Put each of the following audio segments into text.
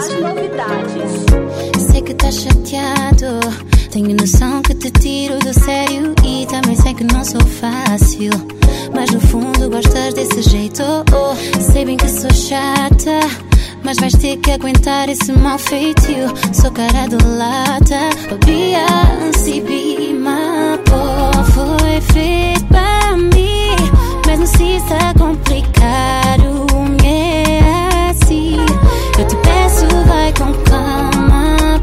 Sei que tá chateado, tenho noção que te tiro do sério e também sei que não sou fácil, mas no fundo gostas desse jeito. Sei bem que sou chata, mas vais ter que aguentar esse mal feitio. Sou cara de lata, Beyoncé, be my boy. Foi feito para mim, mesmo se está complicado, é assim. Eu te peço, vai com calma,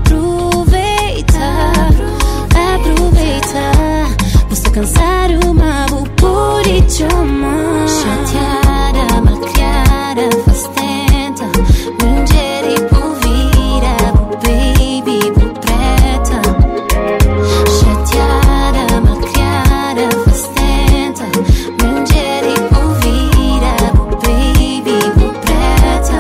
aproveita. Você cansar uma por idioma. Chateada, malcriada, faz tenta. Mingeri por vira, por baby, por preta. Chateada, malcriada, faz tenta. Mingeri por vira, por baby, por preta.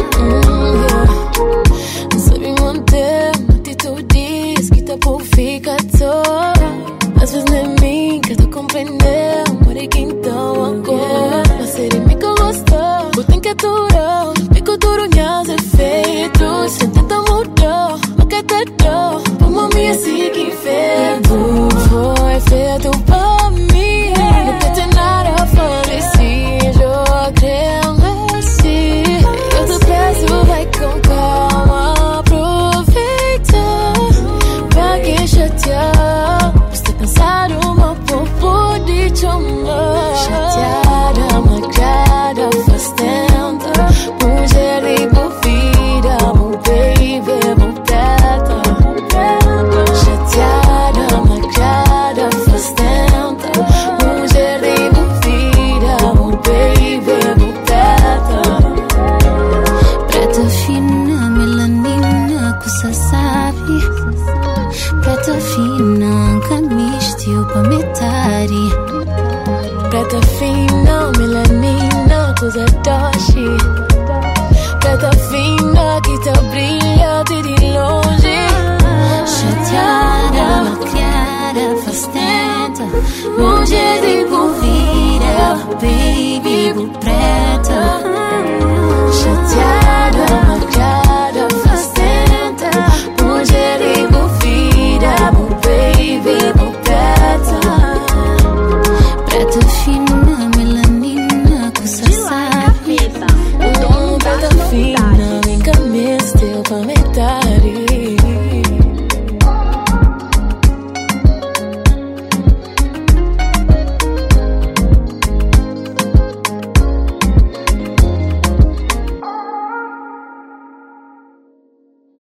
Não sabe manter uma atitude que tá por ficar toa. Às vezes não é mim que eu tô compreendendo, por aí que então agora você de mim que eu gosto, vou ter que aturar, fico duro minhas efeitos, sem tentar mudar, o que te dou, por mim assim que feito, foi feito pra mim, nunca tem nada falecido, cresci, eu te peço, vai com calma, aproveita, pra que chatear, cansado, uma popô de chama. Chateada, magrada, faz tenta. Mulher e bovida, meu baby, meu preta. Chateada, magrada, faz tenta. Mulher e bovida, meu baby, meu preta. Preta fina, melanina, coisa sabe. Preta fina, mistiu pra metade. Preta fina, melanina, coisa doce. Preta fina que tá brilha de longe. Chateada, malcriada, faz tenta. Mulher de por vida, baby, por preta. Chateada, malcriada, faz tenta. Mulher de por vida, baby, por preta. Preta fina, melanina, coisa sabe. Preta fina, vem cá, me esteu pra metade.